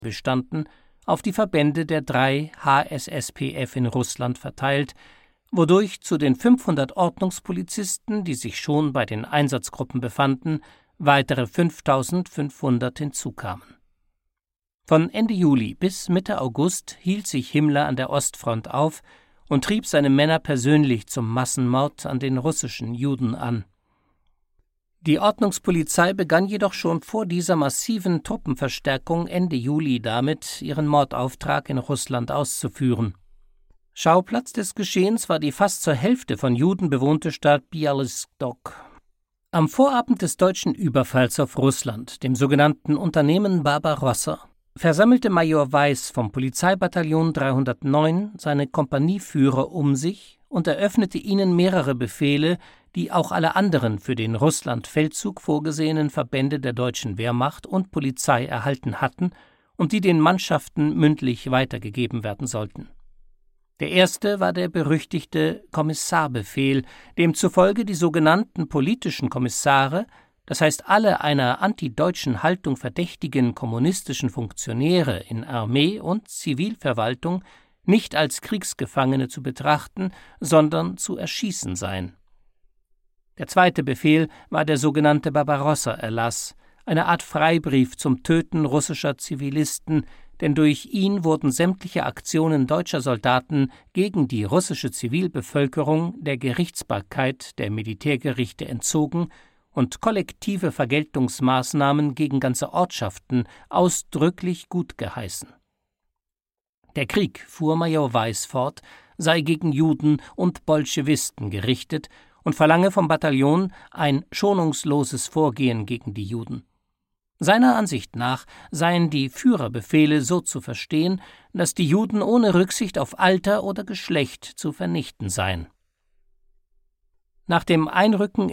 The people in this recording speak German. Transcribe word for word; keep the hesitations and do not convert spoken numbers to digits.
bestanden, auf die Verbände der drei H S S P F in Russland verteilt, wodurch zu den fünfhundert Ordnungspolizisten, die sich schon bei den Einsatzgruppen befanden, weitere fünftausendfünfhundert hinzukamen. Von Ende Juli bis Mitte August hielt sich Himmler an der Ostfront auf und trieb seine Männer persönlich zum Massenmord an den russischen Juden an. Die Ordnungspolizei begann jedoch schon vor dieser massiven Truppenverstärkung Ende Juli damit, ihren Mordauftrag in Russland auszuführen. Schauplatz des Geschehens war die fast zur Hälfte von Juden bewohnte Stadt Bialystok. Am Vorabend des deutschen Überfalls auf Russland, dem sogenannten Unternehmen Barbarossa, versammelte Major Weiß vom Polizeibataillon dreihundertneun seine Kompanieführer um sich und eröffnete ihnen mehrere Befehle, die auch alle anderen für den Russlandfeldzug vorgesehenen Verbände der deutschen Wehrmacht und Polizei erhalten hatten und die den Mannschaften mündlich weitergegeben werden sollten. Der erste war der berüchtigte Kommissarbefehl, demzufolge die sogenannten politischen Kommissare, das heißt alle einer antideutschen Haltung verdächtigen kommunistischen Funktionäre in Armee und Zivilverwaltung, nicht als Kriegsgefangene zu betrachten, sondern zu erschießen seien. Der zweite Befehl war der sogenannte Barbarossa-Erlass, eine Art Freibrief zum Töten russischer Zivilisten, denn durch ihn wurden sämtliche Aktionen deutscher Soldaten gegen die russische Zivilbevölkerung der Gerichtsbarkeit der Militärgerichte entzogen und kollektive Vergeltungsmaßnahmen gegen ganze Ortschaften ausdrücklich gutgeheißen. Der Krieg, fuhr Major Weiß fort, sei gegen Juden und Bolschewisten gerichtet und verlange vom Bataillon ein schonungsloses Vorgehen gegen die Juden. Seiner Ansicht nach seien die Führerbefehle so zu verstehen, dass die Juden ohne Rücksicht auf Alter oder Geschlecht zu vernichten seien. Nach dem Einrücken